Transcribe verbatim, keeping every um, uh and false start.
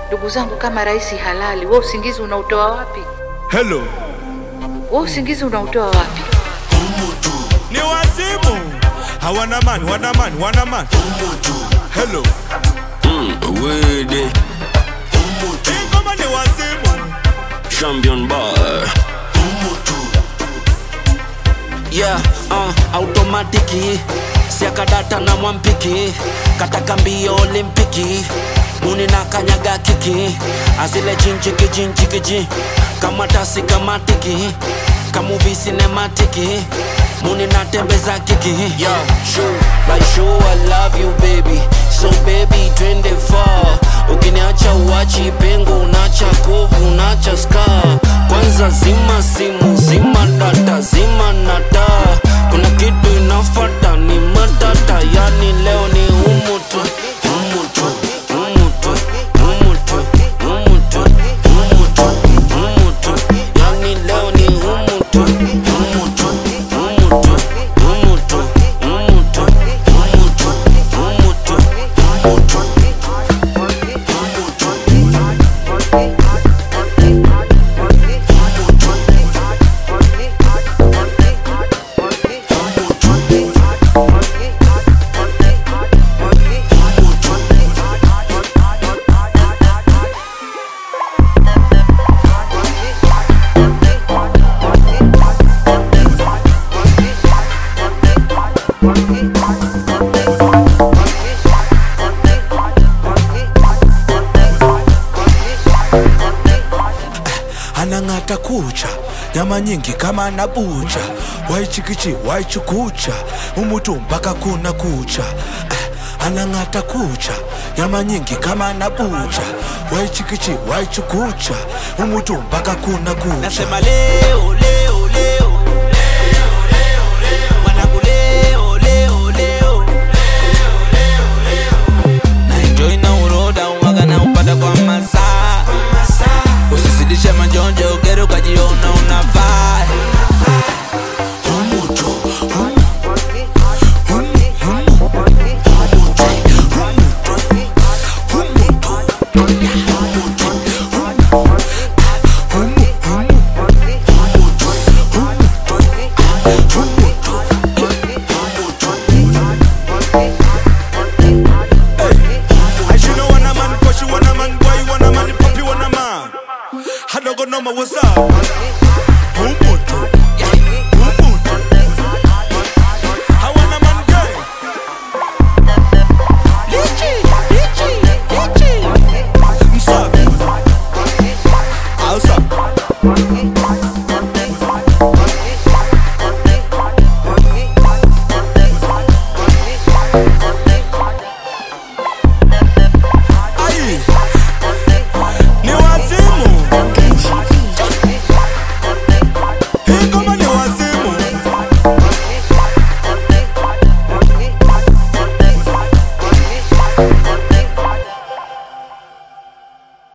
Ndugu zangu, kama rais halali, wewe usingizi unautoa wapi? Hello. Wewe usingizi unautoa wapi? Umutu. Ni wazimu. Hawana man, wana man, wana man. Umutu. Hello. Mm, wede. Umutu. Hii kama ni wazimu. Champion bar. Umutu. Yeah, uh, automatiki. Siaka data na mwampiki. Kataka mbio olimpiki. Muni na kanyaga kiki. Azile jinchiki jinchiki jin. Kama tasi kama tiki. Kamuvi cinematiki. Muni na tembeza kiki. Yo, sure, like sure I love you baby. So baby twende far. Ukiniacha uachi pengo, unacha kovu, unacha scar. Kwanza zima simu, zima data, zima nata. Kuna kitu inafata ni matata. Yani leo ni umutu, umutu, umutu, umutu, umutu, umutu, umutu. Yani leo ni umutu, umutu, umutu, umutu, umutu, umutu, umutu, umutu. Anangata kucha, nyama nyingi kama anabucha. Waichikichi, waichukucha, umutu mpaka kuna kucha. Anangata kucha, nyama nyingi kama anabucha. Waichikichi, waichukucha, umutu mpaka kuna kucha. Nasema leo, leo, leo. Wanangu leo, leo, leo. Na enjoy na uroda, uwaga na upata kwa masaa. Usizidishe majonjo, ugere ukajiona unafaa. Umutu, umutu. What's up?